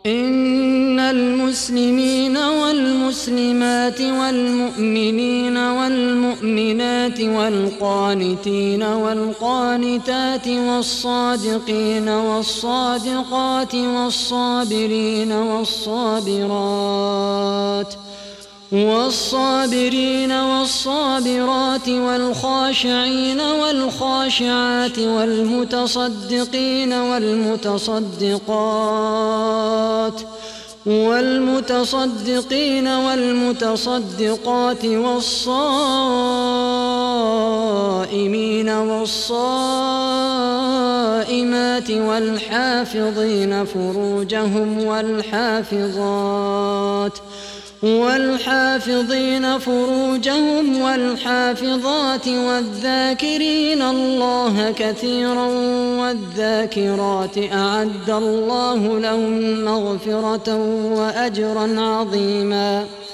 إن المسلمين والمسلمات والمؤمنين والمؤمنات والقانتين والقانتات والصادقين والصادقات والصابرين والصابرات والخاشعين والخاشعات والمتصدقين والمتصدقات والصائمين والصائمات والحافظين فروجهم والحافظات والذاكرين الله كثيرا والذاكرات أعد الله لهم مغفرة وأجرا عظيما.